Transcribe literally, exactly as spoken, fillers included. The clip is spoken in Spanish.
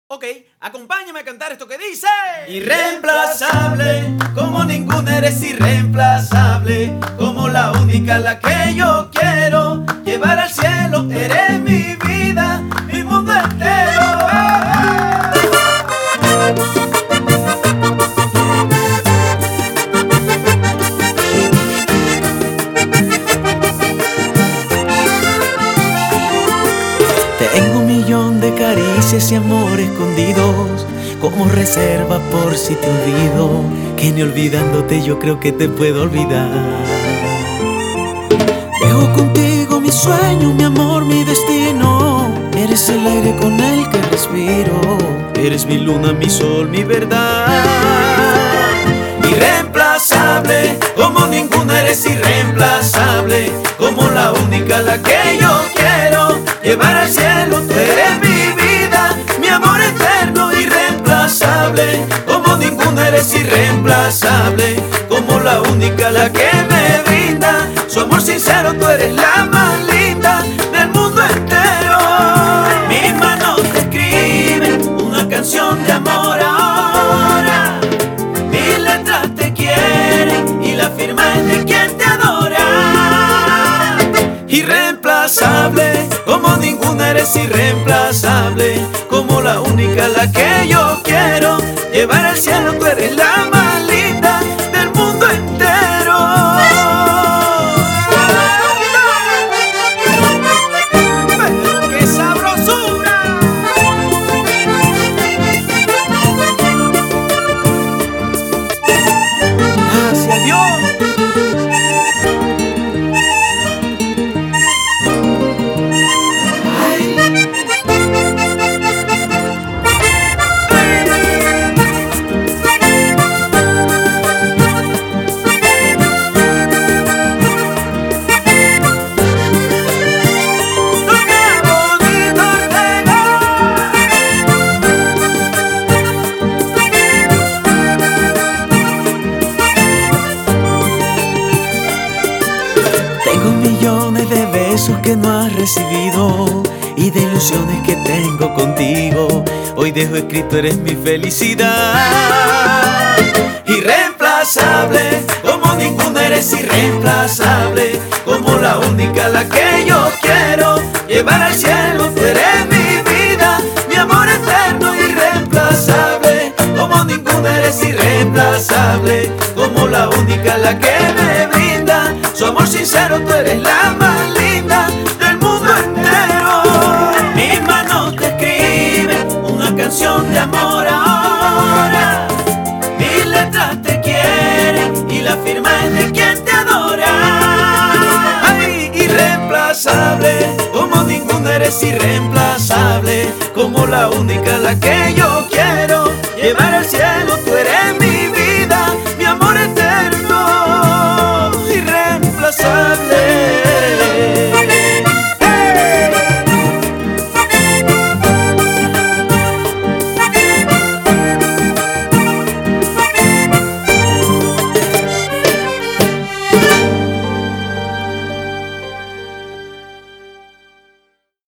Ok, acompáñame a cantar esto que dice. Irreemplazable, como ninguna eres irreemplazable, como la única la que yo quiero llevar al cielo. Eres mi vida, mi mundo entero. Tengo un millón de caricias y amor escondidos, como reserva por si te olvido, que ni olvidándote yo creo que te puedo olvidar. Dejo contigo mi sueño, mi amor, mi destino. Eres el aire con el que respiro, eres mi luna, mi sol, mi verdad. Irreemplazable, como ninguna eres irreemplazable, como la única la que yo quiero llevar al cielo. Tú eres mi vida, mi amor eterno. Irreemplazable, como ninguna eres irreemplazable, como la única la que me brinda su amor sincero. Tú eres la más linda del mundo entero. Mis manos te escriben una canción de amor ahora. Mis letras te quieren y la firma es de quien te adora. Irreemplazable, como ninguna eres irreemplazable, como la única la que yo quiero llevar al cielo. Tú eres la más linda del mundo entero. ¡Qué sabrosura! Hacia Dios. Tengo millones de besos que no has recibido y de ilusiones que tengo contigo. Hoy dejo escrito, eres mi felicidad. Irreemplazable, como ninguna eres irreemplazable, como la única la que yo quiero llevar al cielo. Tú eres mi vida, mi amor eterno. Irreemplazable, como ninguna eres irreemplazable, como la única la que me brinda su amor sincero. Tú eres la más linda del mundo entero. Mis manos te escriben una canción de amor ahora. Mis letras te quieren y la firma es de quien te adora. Ay, irreemplazable, como ninguna eres irreemplazable, como la única la que yo quiero